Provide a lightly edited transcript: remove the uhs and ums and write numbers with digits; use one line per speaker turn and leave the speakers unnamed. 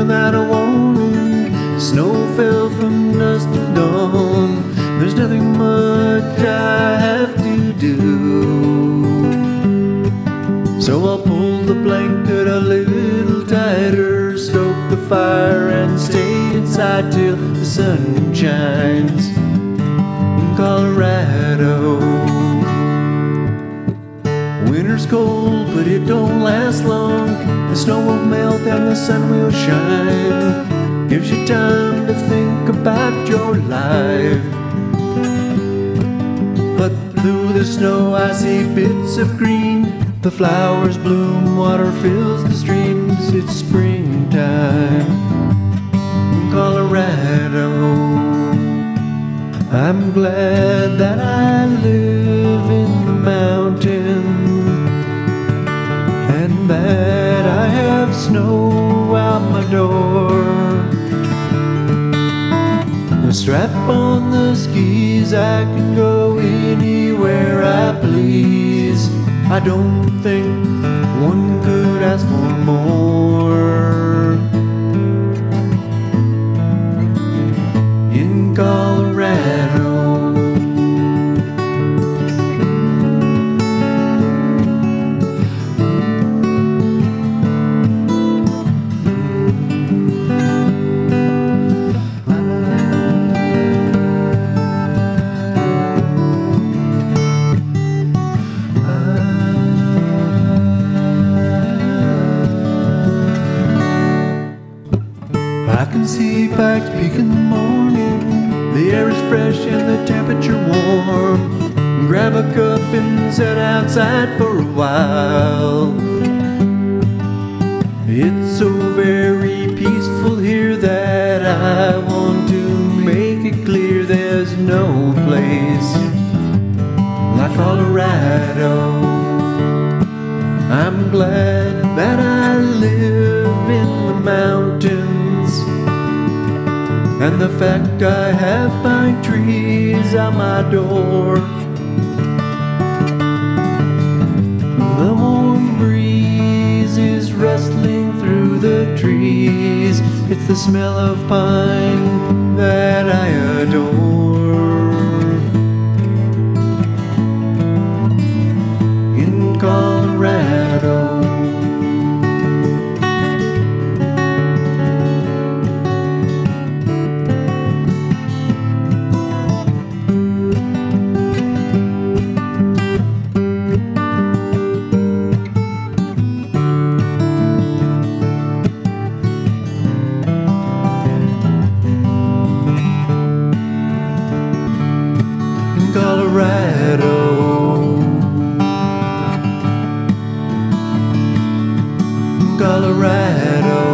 without a warning. Snow fell from dusk to dawn. There's nothing much I have to do, so I'll pull the blanket a little tighter, stoke the fire and stay inside till the sun shines in Colorado. Winter's cold, but it don't last long. The snow will melt and the sun will shine. Gives you time to think about your life. But through the snow I see bits of green. The flowers bloom, water fills the streams. It's springtime in Colorado. I'm glad that I live in the mountains, and that I have snow out my door. A strap on the skis, I can go anywhere I please. I don't think one could ask for more in Colorado. I can see Pikes Peak in the morning. The air is fresh and the temperature warm. Grab a cup and sit outside for a while. It's so very peaceful here that I want to make it clear there's no place like Colorado. I'm glad that I live in the mountains, and the fact I have pine trees out my door. The warm breeze is rustling through the trees. It's the smell of pine that I adore in Colorado. Colorado, Colorado.